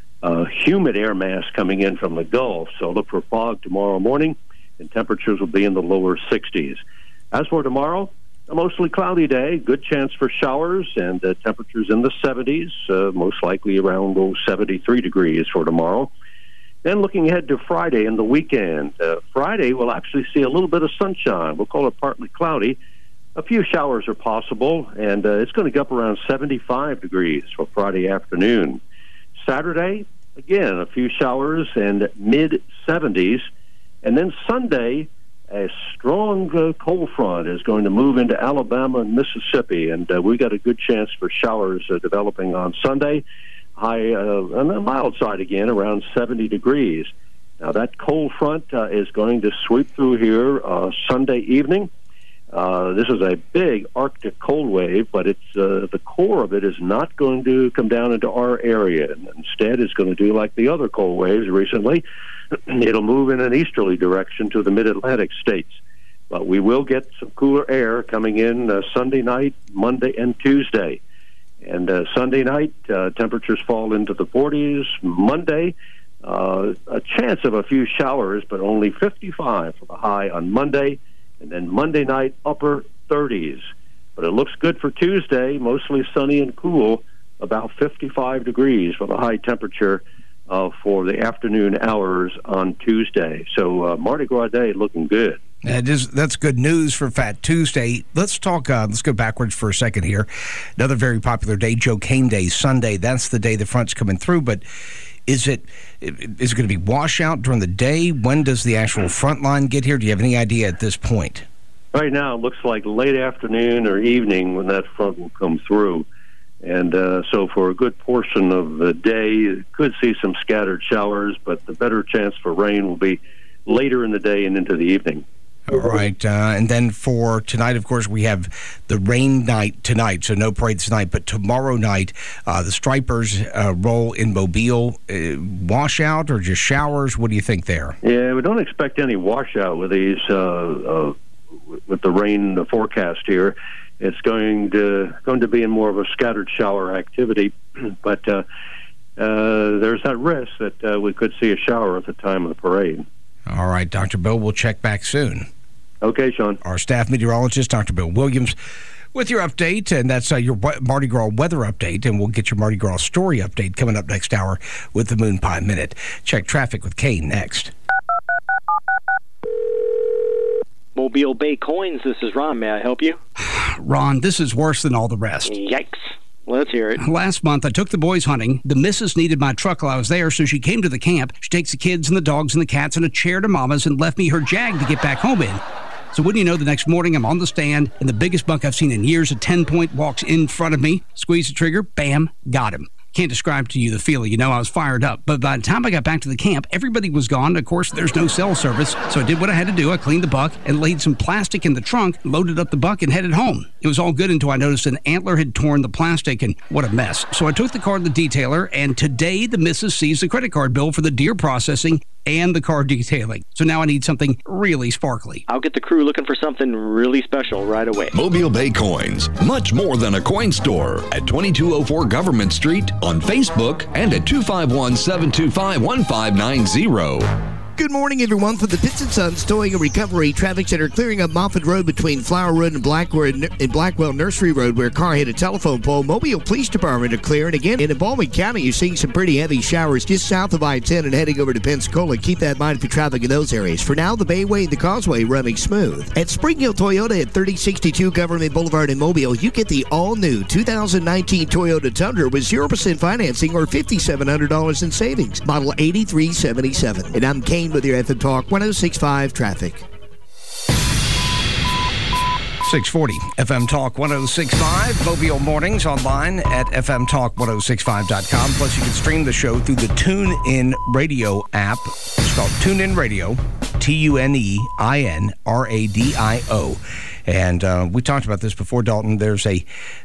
humid air mass coming in from the Gulf. So look for fog tomorrow morning, and temperatures will be in the lower 60s. As for tomorrow, a mostly cloudy day, good chance for showers, and temperatures in the 70s, most likely around 73 degrees for tomorrow. Then looking ahead to Friday and the weekend. Friday, we'll actually see a little bit of sunshine. We'll call it partly cloudy. A few showers are possible, and it's going to go up around 75 degrees for Friday afternoon. Saturday, again, a few showers and mid-70s. And then Sunday, a strong cold front is going to move into Alabama and Mississippi, and we got a good chance for showers developing on Sunday. High on the mild side again, around 70 degrees. Now, that cold front is going to sweep through here Sunday evening. This is a big Arctic cold wave, but it's the core of it is not going to come down into our area. And instead, it's going to do like the other cold waves recently. It'll move in an easterly direction to the mid-Atlantic states. But we will get some cooler air coming in Sunday night, Monday, and Tuesday. And Sunday night, temperatures fall into the 40s. Monday, a chance of a few showers, but only 55 for the high on Monday. And then Monday night, upper 30s. But it looks good for Tuesday, mostly sunny and cool, about 55 degrees for the high temperature for the afternoon hours on Tuesday. So Mardi Gras Day looking good. That's good news for Fat Tuesday. Let's talk. Let's go backwards for a second here. Another very popular day, Joe Cane Day, Sunday. That's the day the front's coming through. But is it going to be washout during the day? When does the actual front line get here? Do you have any idea at this point? Right now, it looks like late afternoon or evening when that front will come through. And so for a good portion of the day, you could see some scattered showers, but the better chance for rain will be later in the day and into the evening. All right. And then for tonight, of course, we have the rain night tonight, so no parade tonight. But tomorrow night, the Stripers roll in Mobile. Washout or just showers? What do you think there? Yeah, we don't expect any washout with these, with the rain forecast here. It's going to be in more of a scattered shower activity, but there's that risk that we could see a shower at the time of the parade. All right, Dr. Bill, we'll check back soon. Okay, Sean. Our staff meteorologist, Dr. Bill Williams, with your update, and that's your Mardi Gras weather update, and we'll get your Mardi Gras story update coming up next hour with the Moon Pie Minute. Check traffic with Kane next. Mobile Bay Coins, this is Ron. May I help you? Ron, this is worse than all the rest. Yikes. Let's hear it. Last month, I took the boys hunting. The missus needed my truck while I was there, so she came to the camp. She takes the kids and the dogs and the cats in a chair to Mama's and left me her Jag to get back home in. So wouldn't you know, the next morning I'm on the stand, and the biggest buck I've seen in years, a 10-point, walks in front of me, squeeze the trigger, bam, got him. Can't describe to you the feeling. I was fired up. But by the time I got back to the camp, everybody was gone. Of course, there's no cell service. So I did what I had to do. I cleaned the buck and laid some plastic in the trunk, loaded up the buck, and headed home. It was all good until I noticed an antler had torn the plastic, and what a mess. So I took the car to the detailer, and today the missus sees the credit card bill for the deer processing and the car detailing. So now I need something really sparkly. I'll get the crew looking for something really special right away. Mobile Bay Coins, much more than a coin store, at 2204 Government Street, on Facebook, and at 251-725-1590. Good morning, everyone. For the Pitts & Sons Towing and Recovery Traffic Center, clearing up Moffett Road between Flowerwood and Blackwell Nursery Road, where a car hit a telephone pole. Mobile Police Department are clear. And again, in Baldwin County, you're seeing some pretty heavy showers just south of I-10 and heading over to Pensacola. Keep that in mind for traffic in those areas. For now, the Bayway and the Causeway running smooth. At Spring Hill Toyota at 3062 Government Boulevard in Mobile, you get the all-new 2019 Toyota Tundra with 0% financing or $5,700 in savings. Model 8377. And I'm Kane with your FM Talk 106.5 traffic. 640 FM Talk 106.5. Mobile Mornings online at fmtalk1065.com. Plus, you can stream the show through the TuneIn Radio app. It's called TuneIn Radio, TuneInRadio. And we talked about this before, Dalton. There's you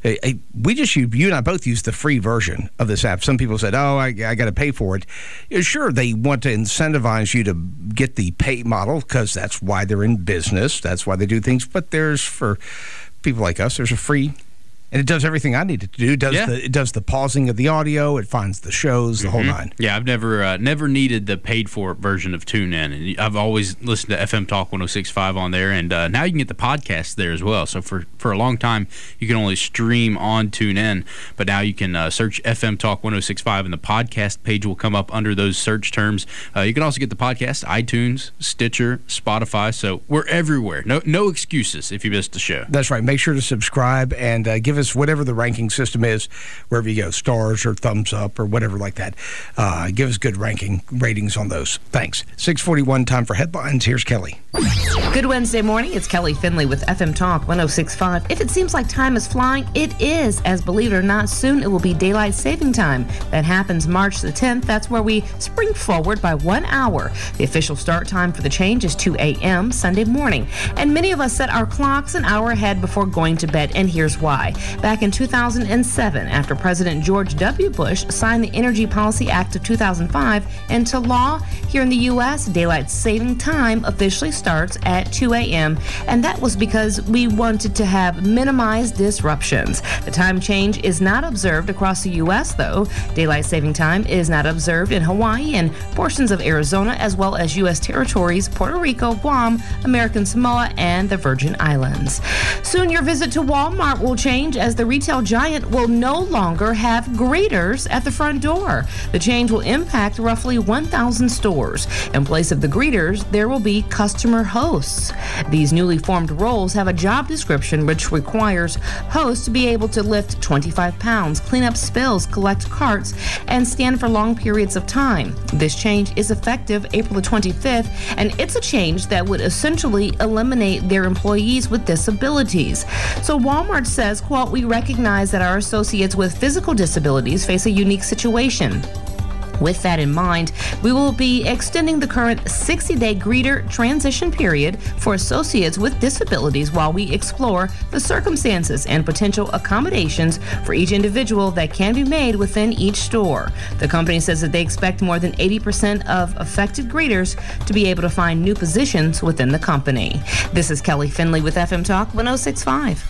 and I both use the free version of this app. Some people said, I got to pay for it. Sure, they want to incentivize you to get the pay model because that's why they're in business. That's why they do things. But for people like us, there's a free. And it does everything I need it to do. It does the pausing of the audio. It finds the shows, the whole nine. Yeah, I've never needed the paid-for version of TuneIn. And I've always listened to FM Talk 106.5 on there. And now you can get the podcast there as well. So for a long time, you can only stream on TuneIn. But now you can search FM Talk 106.5, and the podcast page will come up under those search terms. You can also get the podcast, iTunes, Stitcher, Spotify. So we're everywhere. No excuses if you missed the show. That's right. Make sure to subscribe and give us whatever the ranking system is, wherever you go, stars or thumbs up or whatever like that. Give us good ratings on those. Thanks. 6:41, time for headlines. Here's Kelly. Good Wednesday morning. It's Kelly Finley with FM Talk 106.5. If it seems like time is flying, it is, as believe it or not, soon it will be daylight saving time. That happens March the 10th. That's where we spring forward by 1 hour. The official start time for the change is 2 a.m. Sunday morning. And many of us set our clocks an hour ahead before going to bed, and here's why. Back in 2007, after President George W. Bush signed the Energy Policy Act of 2005 into law, here in the U.S., daylight saving time officially starts at 2 a.m., and that was because we wanted to have minimized disruptions. The time change is not observed across the U.S., though. Daylight saving time is not observed in Hawaii and portions of Arizona, as well as U.S. territories, Puerto Rico, Guam, American Samoa, and the Virgin Islands. Soon your visit to Walmart will change, as the retail giant will no longer have greeters at the front door. The change will impact roughly 1,000 stores. In place of the greeters, there will be customer hosts. These newly formed roles have a job description which requires hosts to be able to lift 25 pounds, clean up spills, collect carts, and stand for long periods of time. This change is effective April the 25th, and it's a change that would essentially eliminate their employees with disabilities. So Walmart says, quote, "We recognize that our associates with physical disabilities face a unique situation. With that in mind, we will be extending the current 60-day greeter transition period for associates with disabilities while we explore the circumstances and potential accommodations for each individual that can be made within each store." The company says that they expect more than 80% of affected greeters to be able to find new positions within the company. This is Kelly Finley with FM Talk 106.5.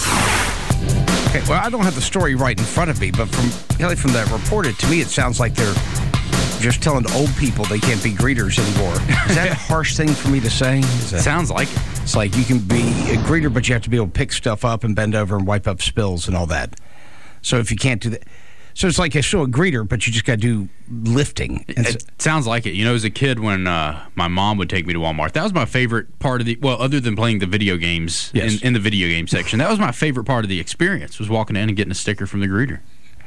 Okay, well, I don't have the story right in front of me, but from that report, to me, it sounds like they're just telling old people they can't be greeters anymore. Is that a harsh thing for me to say? Sounds like it. It's like you can be a greeter, but you have to be able to pick stuff up and bend over and wipe up spills and all that. So if you can't do that... So it's like you're still a greeter, but you just got to do lifting. It sounds like it. You know, as a kid, when my mom would take me to Walmart, that was my favorite part of the... Well, other than playing the video games in the video game section, that was my favorite part of the experience, was walking in and getting a sticker from the greeter.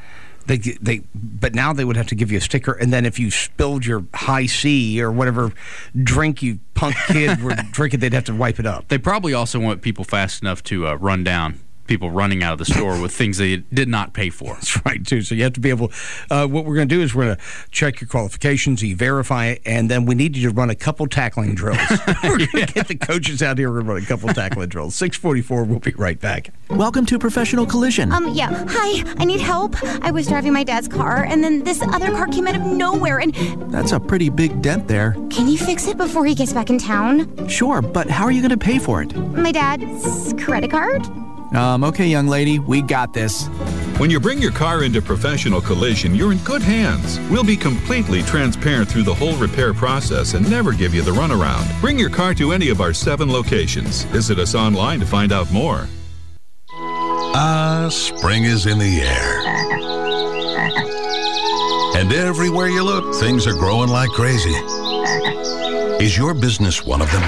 But now they would have to give you a sticker, and then if you spilled your high C or whatever drink you punk kid were drinking, they'd have to wipe it up. They probably also want people fast enough to run down people running out of the store with things they did not pay for. That's right, too. So you have to be able, what we're going to do is we're going to check your qualifications, E-Verify it, and then we need you to run a couple tackling drills. We're going to get the coaches out here. We're going to run a couple tackling drills. 6:44, we'll be right back. Welcome to Professional Collision. Yeah. Hi, I need help. I was driving my dad's car, and then this other car came out of nowhere, and... That's a pretty big dent there. Can you fix it before he gets back in town? Sure, but how are you going to pay for it? My dad's credit card? Okay, young lady, we got this. When you bring your car into Professional Collision, you're in good hands. We'll be completely transparent through the whole repair process and never give you the runaround. Bring your car to any of our 7 locations. Visit us online to find out more. Spring is in the air. And everywhere you look, things are growing like crazy. Is your business one of them?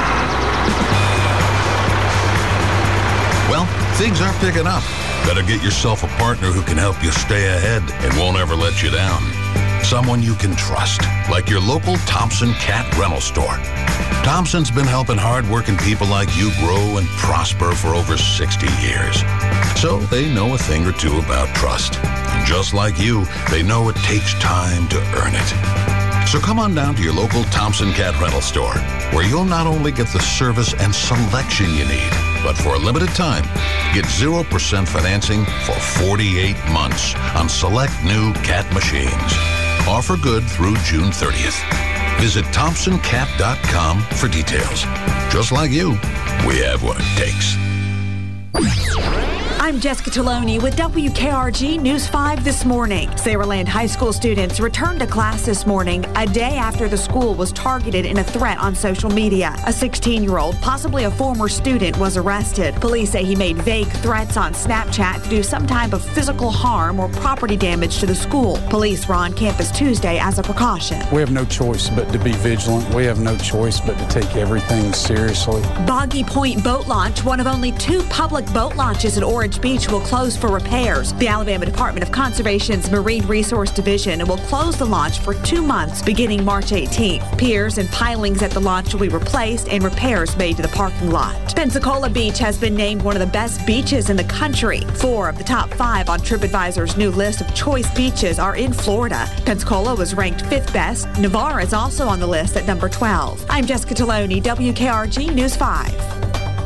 Well, things are picking up. Better get yourself a partner who can help you stay ahead and won't ever let you down. Someone you can trust, like your local Thompson Cat Rental Store. Thompson's been helping hard-working people like you grow and prosper for over 60 years. So they know a thing or two about trust. And just like you, they know it takes time to earn it. So come on down to your local Thompson Cat Rental Store, where you'll not only get the service and selection you need, but for a limited time, get 0% financing for 48 months on select new cat machines. Offer good through June 30th. Visit ThompsonCat.com for details. Just like you, we have what it takes. I'm Jessica Taloni with WKRG News 5 this morning. Saraland High School students returned to class this morning, a day after the school was targeted in a threat on social media. A 16-year-old, possibly a former student, was arrested. Police say he made vague threats on Snapchat to do some type of physical harm or property damage to the school. Police were on campus Tuesday as a precaution. We have no choice but to be vigilant. We have no choice but to take everything seriously. Boggy Point Boat Launch, one of only 2 public boat launches at Orange Beach, will close for repairs. The Alabama Department of Conservation's Marine Resource Division will close the launch for 2 months beginning March 18th. Piers and pilings at the launch will be replaced and repairs made to the parking lot. Pensacola Beach has been named one of the best beaches in the country. 4 of the top 5 on TripAdvisor's new list of choice beaches are in Florida. Pensacola was ranked 5th best. Navarre is also on the list at number 12. I'm Jessica Taloni, WKRG News 5.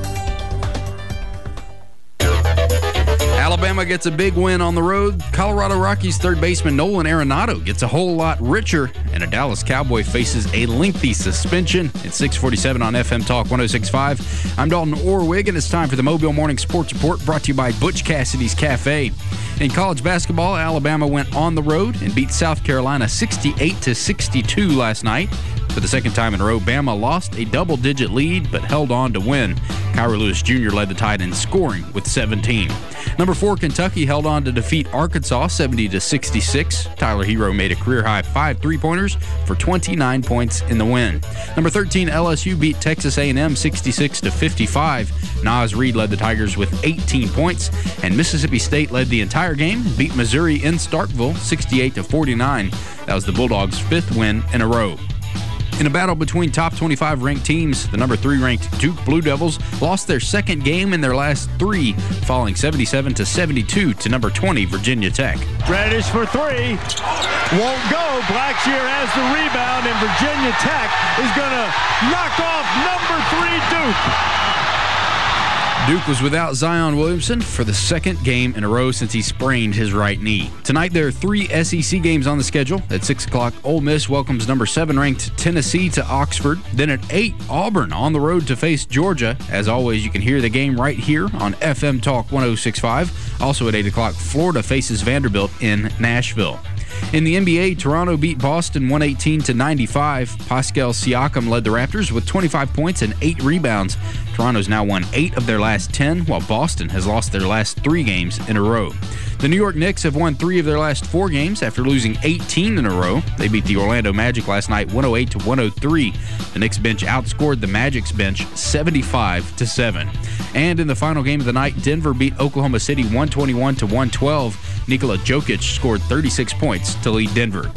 Alabama gets a big win on the road. Colorado Rockies third baseman Nolan Arenado gets a whole lot richer, and a Dallas Cowboy faces a lengthy suspension. It's 6:47 on FM Talk 106.5. I'm Dalton Orwig, and it's time for the Mobile Morning Sports Report, brought to you by Butch Cassidy's Cafe. In college basketball, Alabama went on the road and beat South Carolina 68-62 last night. For the second time in a row, Bama lost a double-digit lead but held on to win. Kyra Lewis Jr. led the Tide in scoring with 17. Number 4, Kentucky held on to defeat Arkansas 70-66. Tyler Hero made a career-high 5 3-pointers for 29 points in the win. Number 13, LSU beat Texas A&M 66-55. Naz Reid led the Tigers with 18 points, and Mississippi State led the entire game and beat Missouri in Starkville 68-49. That was the Bulldogs' 5th win in a row. In a battle between top 25 ranked teams, the number 3 ranked Duke Blue Devils lost their second game in their last 3, falling 77-72 to number 20 Virginia Tech. Reddish for 3, won't go. Blackshear has the rebound, and Virginia Tech is going to knock off number 3 Duke. Duke was without Zion Williamson for the second game in a row since he sprained his right knee. Tonight, there are 3 SEC games on the schedule. At 6 o'clock, Ole Miss welcomes number 7 ranked Tennessee to Oxford. Then at 8, Auburn on the road to face Georgia. As always, you can hear the game right here on FM Talk 106.5. Also at 8 o'clock, Florida faces Vanderbilt in Nashville. In the NBA, Toronto beat Boston 118-95. Pascal Siakam led the Raptors with 25 points and 8 rebounds. Toronto's now won 8 of their last 10, while Boston has lost their last 3 games in a row. The New York Knicks have won 3 of their last 4 games after losing 18 in a row. They beat the Orlando Magic last night 108-103. The Knicks bench outscored the Magic's bench 75-7. And in the final game of the night, Denver beat Oklahoma City 121-112. Nikola Jokic scored 36 points to lead Denver.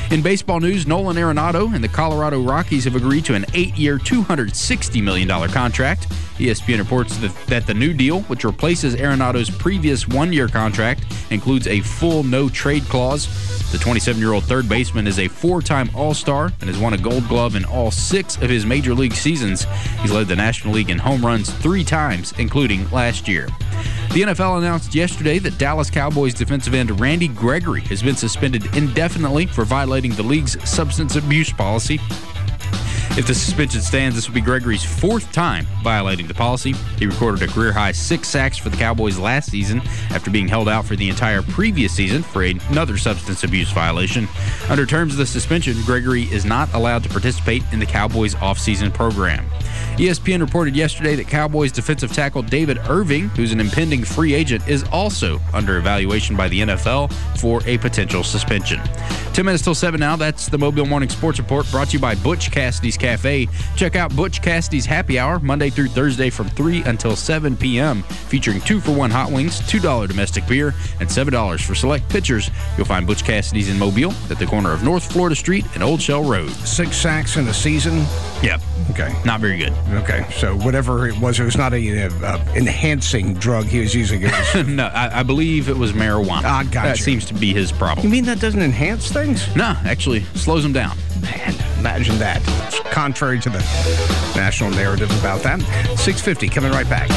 In baseball news, Nolan Arenado and the Colorado Rockies have agreed to an 8-year, $260 million contract. ESPN reports that the new deal, which replaces Arenado's previous 1-year contract, includes a full no-trade clause. The 27-year-old third baseman is a 4-time All-Star and has won a Gold Glove in all 6 of his major league seasons. He's led the National League in home runs 3 times, including last year. The NFL announced yesterday that Dallas Cowboys defensive end Randy Gregory has been suspended indefinitely for violating the league's substance abuse policy. If the suspension stands, this will be Gregory's 4th time violating the policy. He recorded a career-high 6 sacks for the Cowboys last season after being held out for the entire previous season for another substance abuse violation. Under terms of the suspension, Gregory is not allowed to participate in the Cowboys' offseason program. ESPN reported yesterday that Cowboys defensive tackle David Irving, who's an impending free agent, is also under evaluation by the NFL for a potential suspension. 10 minutes till 7 now. That's the Mobile Morning Sports Report brought to you by Butch Cassidy's Cafe. Check out Butch Cassidy's Happy Hour Monday through Thursday from 3 until 7 p.m. featuring 2-for-1 hot wings, $2 domestic beer, and $7 for select pitchers. You'll find Butch Cassidy's in Mobile at the corner of North Florida Street and Old Shell Road. 6 sacks in a season? Yep. Okay. Not very good. Okay. So whatever it was not a enhancing drug he was using. It was no, I believe it was marijuana. Gotcha. That seems to be his problem. You mean that doesn't enhance things? No, actually slows them down. Man, imagine that. It's contrary to the national narrative about that. 6:50, coming right back.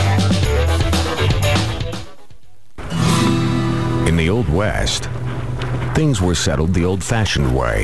In the Old West, things were settled the old-fashioned way.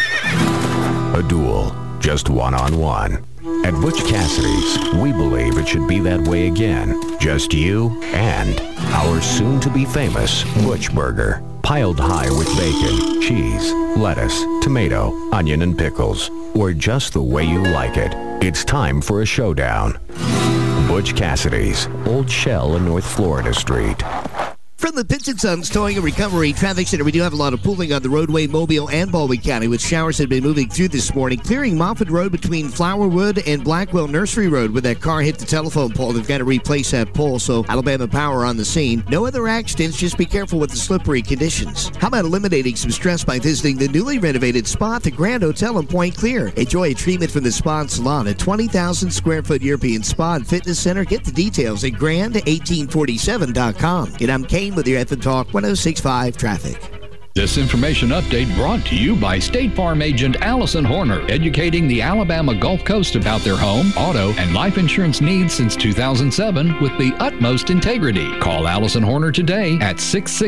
A duel, just one-on-one. At Butch Cassidy's, we believe it should be that way again. Just you and our soon-to-be-famous Butch Burger. Piled high with bacon, cheese, lettuce, tomato, onion, and pickles. Or just the way you like it. It's time for a showdown. Butch Cassidy's, Old Shell in North Florida Street. From the Pitts & Sons Towing and Recovery Traffic Center, we do have a lot of pooling on the roadway, Mobile and Baldwin County, with showers that have been moving through this morning, clearing Moffett Road between Flowerwood and Blackwell Nursery Road. When that car hit the telephone pole, they've got to replace that pole, so Alabama Power on the scene. No other accidents, just be careful with the slippery conditions. How about eliminating some stress by visiting the newly renovated spa at the Grand Hotel in Point Clear? Enjoy a treatment from the Spa and Salon, a 20,000 square foot European spa and fitness center. Get the details at grand1847.com. And I'm Kane with your FM Talk 106.5 Traffic. This information update brought to you by State Farm agent Allison Horner, educating the Alabama Gulf Coast about their home, auto, and life insurance needs since 2007 with the utmost integrity. Call Allison Horner today at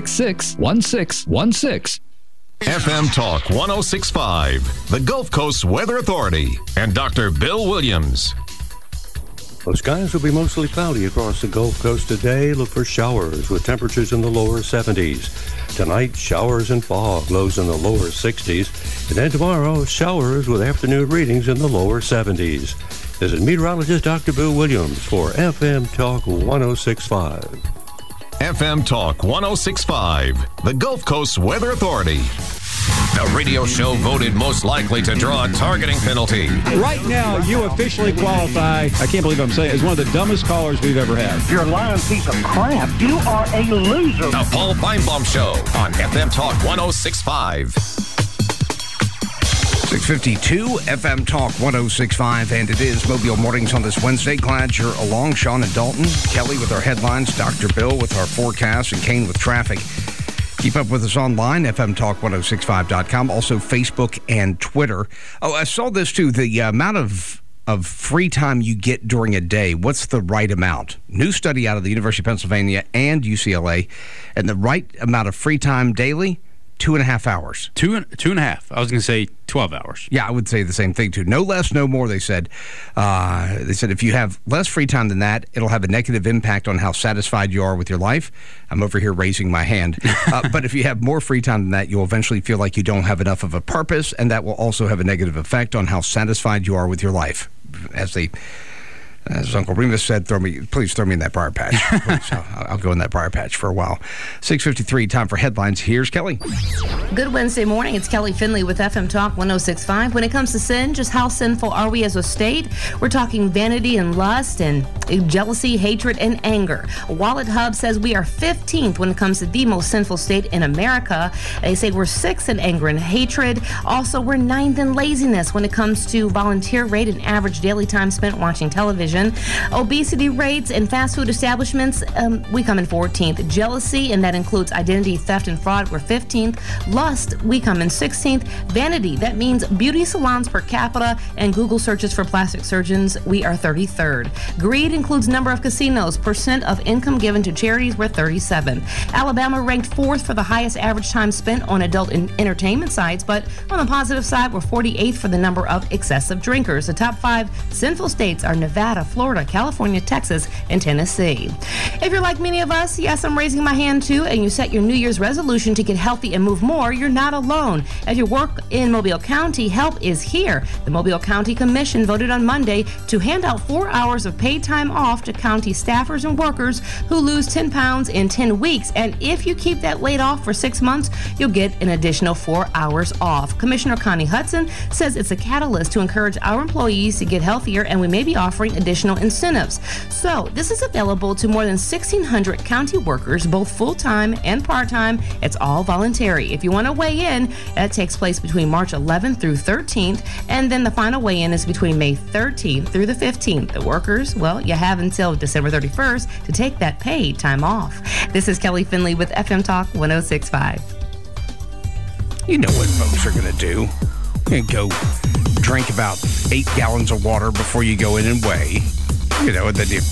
666-1616. FM Talk 106.5, the Gulf Coast Weather Authority, and Dr. Bill Williams. The skies will be mostly cloudy across the Gulf Coast today. Look for showers with temperatures in the lower 70s. Tonight, showers and fog, lows in the lower 60s. And then tomorrow, showers with afternoon readings in the lower 70s. This is meteorologist Dr. Bill Williams for FM Talk 106.5. FM Talk 106.5, the Gulf Coast Weather Authority. The radio show voted most likely to draw a targeting penalty. Right now, you officially qualify, I can't believe I'm saying it, as one of the dumbest callers we've ever had. You're a lying piece of crap. You are a loser. The Paul Feinbaum Show on FM Talk 106.5. 6:52, FM Talk 106.5, and it is Mobile Mornings on this Wednesday. Glad you're along. Sean and Dalton, Kelly with our headlines, Dr. Bill with our forecast, and Kane with traffic. Keep up with us online, fmtalk1065.com, also Facebook and Twitter. Oh, I saw this too, the amount of free time you get during a day. What's the right amount? New study out of the University of Pennsylvania and UCLA, and the right amount of free time daily, 2.5 hours. Two and a half. I was going to say 12 hours. Yeah, I would say the same thing, too. No less, no more, they said. They said if you have less free time than that, it'll have a negative impact on how satisfied you are with your life. I'm over here raising my hand. But if you have more free time than that, you'll eventually feel like you don't have enough of a purpose, and that will also have a negative effect on how satisfied you are with your life. As Uncle Remus said, please throw me in that briar patch. I'll go in that briar patch for a while. 6:53, time for headlines. Here's Kelly. Good Wednesday morning. It's Kelly Finley with FM Talk 106.5. When it comes to sin, just how sinful are we as a state? We're talking vanity and lust and jealousy, hatred, and anger. Wallet Hub says we are 15th when it comes to the most sinful state in America. They say we're 6th in anger and hatred. Also, we're 9th in laziness when it comes to volunteer rate and average daily time spent watching television. Obesity rates in fast food establishments, we come in 14th. Jealousy, and that includes identity theft and fraud, we're 15th. Lust, we come in 16th. Vanity, that means beauty salons per capita, and Google searches for plastic surgeons, we are 33rd. Greed includes number of casinos, percent of income given to charities, we're 37th. Alabama ranked 4th for the highest average time spent on adult entertainment sites, but on the positive side, we're 48th for the number of excessive drinkers. The top 5 sinful states are Nevada, Florida, California, Texas, and Tennessee. If you're like many of us, yes, I'm raising my hand too, and you set your New Year's resolution to get healthy and move more, you're not alone. As you work in Mobile County, help is here. The Mobile County Commission voted on Monday to hand out 4 hours of paid time off to county staffers and workers who lose 10 pounds in 10 weeks. And if you keep that weight off for 6 months, you'll get an additional 4 hours off. Commissioner Connie Hudson says it's a catalyst to encourage our employees to get healthier, and we may be offering additional incentives. So this is available to more than 1,600 county workers, both full-time and part-time. It's all voluntary. If you want to weigh in, that takes place between March 11th through 13th, and then the final weigh-in is between May 13th through the 15th. The workers, well, you have until December 31st to take that paid time off. This is Kelly Finley with FM Talk 106.5. You know what folks are going to do. You're going to go drink about 8 gallons of water before you go in and weigh. You know, and then you...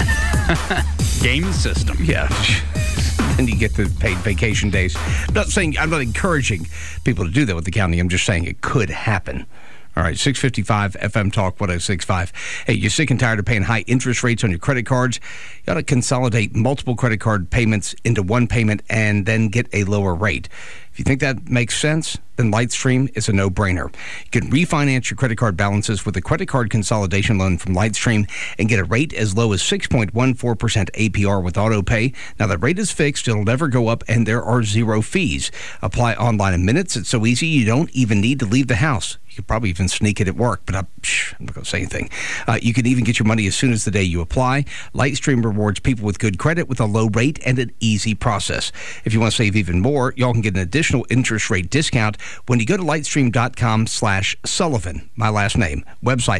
Game the system. Yeah. Then you get the paid vacation days. I'm not encouraging people to do that with the county. I'm just saying it could happen. All right, 655 FM Talk 106.5. Hey, you're sick and tired of paying high interest rates on your credit cards? You ought to consolidate multiple credit card payments into one payment and then get a lower rate. If you think that makes sense, then Lightstream is a no-brainer. You can refinance your credit card balances with a credit card consolidation loan from Lightstream and get a rate as low as 6.14% APR with AutoPay. Now, the rate is fixed. It'll never go up, and there are 0 fees. Apply online in minutes. It's so easy you don't even need to leave the house. You could probably even sneak it at work, but I'm not going to say anything. You can even get your money as soon as the day you apply. Lightstream rewards people with good credit with a low rate and an easy process. If you want to save even more, y'all can get an additional interest rate discount when you go to lightstream.com/Sullivan, my last name. Website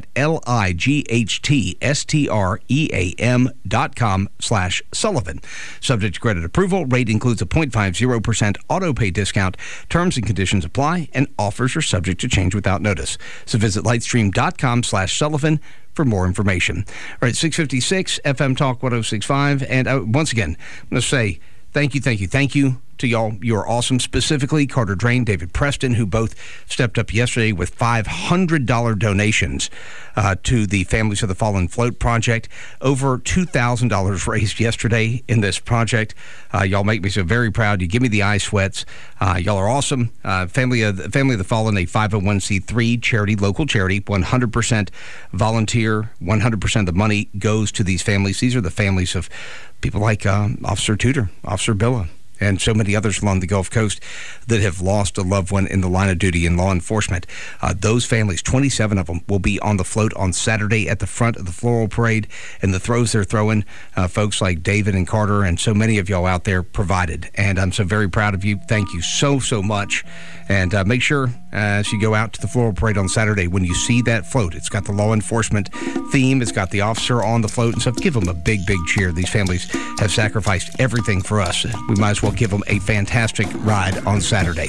lightstream.com/Sullivan. Subject to credit approval. Rate includes a 0.50% auto-pay discount. Terms and conditions apply, and offers are subject to change without notice. So visit lightstream.com/Sullivan for more information. All right, 656 FM Talk 106.5. And once again, I'm going to say thank you to y'all. You're awesome. Specifically, Carter Drain, David Preston, who both stepped up yesterday with $500 donations to the Families of the Fallen Float Project. Over $2,000 raised yesterday in this project. Y'all make me so very proud. You give me the eye sweats. Y'all are awesome. Family of the Fallen, a 501c3 charity, local charity, 100% volunteer. 100% of the money goes to these families. These are the families of people like Officer Tudor, Officer Billa, and so many others along the Gulf Coast that have lost a loved one in the line of duty in law enforcement. Those families, 27 of them, will be on the float on Saturday at the front of the floral parade. And the throws they're throwing, folks like David and Carter and so many of y'all out there provided. And I'm so very proud of you. Thank you so much. And make sure as you go out to the floral parade on Saturday, when you see that float, it's got the law enforcement theme. It's got the officer on the float and stuff. Give them a big cheer. These families have sacrificed everything for us. We might as well give them a fantastic ride on Saturday.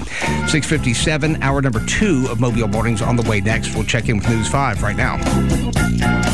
6:57, hour number 2 of Mobile Mornings on the way next. We'll check in with News 5 right now.